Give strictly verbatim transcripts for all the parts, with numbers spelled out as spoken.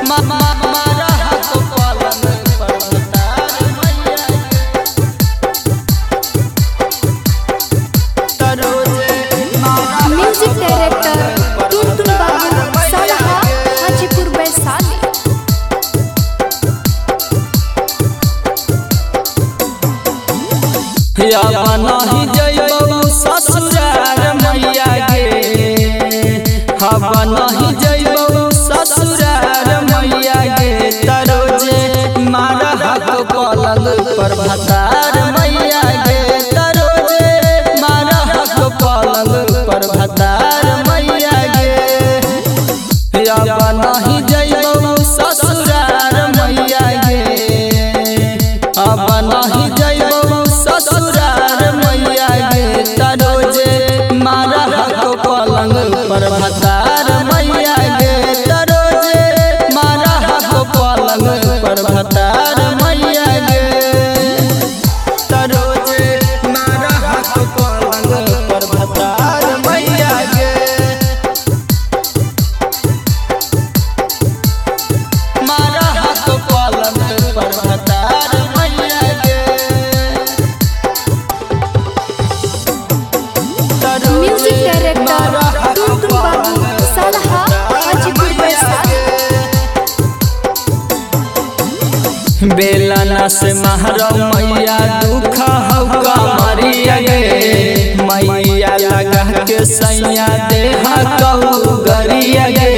मारा हाथ पलंग पर भतार मैया तरोजे म्यूजिक डायरेक्टर टुनटुन बाबू सलहा हाजीपुर वैशाली। या नहीं जइबौ ससुरार मैया गे हवा नहीं जइबौ ससुरार मैया गे तरोजे मारा हाथ पलंग पर भतार मैया गे तरोजे मारा हाथ पलंग पर भतार मैया गे या नहीं जइबौ ससुरार मैया गे हवा नहीं जइबौ ससुरार मैया गे तरोजे मारा हाथ पलंग पर भतार मैया गे तरोजे मारा हाथ पलंग पर भतार मैया गे तरोजे मारा हाथ पलंग पर भतार मैया गे मारा हाथ पलंग पर भतार मैया गे म्यूजिक डायरेक्टर टुनटुन बाबू सलहा हाजीपुर वैशाली। बेलना से महरौ मैया दुख हौका मरिया गे मैया लगा के सैया देहा कहू गरिया गे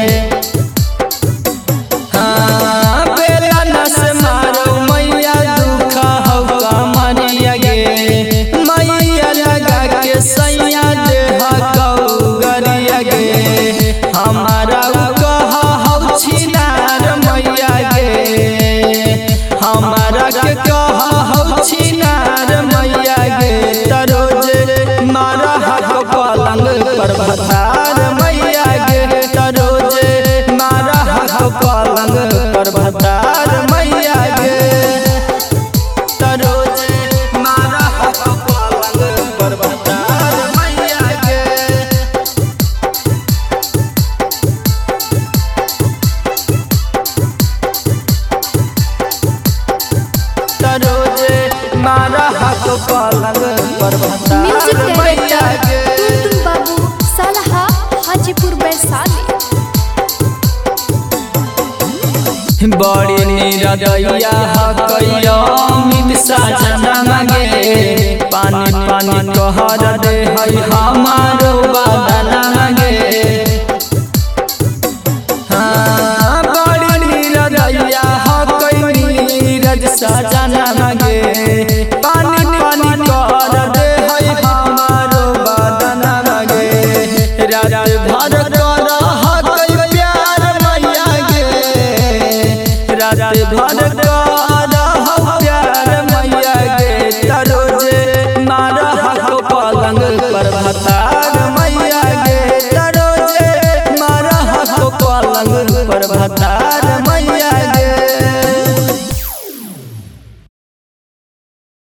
हाँ बेलना से महरौ मैया दुख हौका मरिया गे मैया लगा के सैया देहा कहू गरिया गे हमारा कहा हौ छिनार मैया गे हमारा के कहा हौ छिनार मैया गे तरोजे मारा हाथ पलंग पर भतार मैया गे तरोजे मारा हाथ पलंग पर भतार मैया गे तरोजे मारा हाथ पलंग पर भतार मैया गे तरोजे मारा हाथ पलंग पर भतार म्यूजिक मैया डायरेक्टर गे टुनटुन बाबू सलहा हाजीपुर वैशाली। बड़ी निरदैया हकैया अमित साजना मांगे पानी पानी कहर दे है हमारो बदना मांगे हाँ बड़ी निरदैया हकै नीरज साजना मांगे पानी पानी कहर दे है हमारो बदना मांगे रात भर कर हकै प्यार मैया गे रात भर कर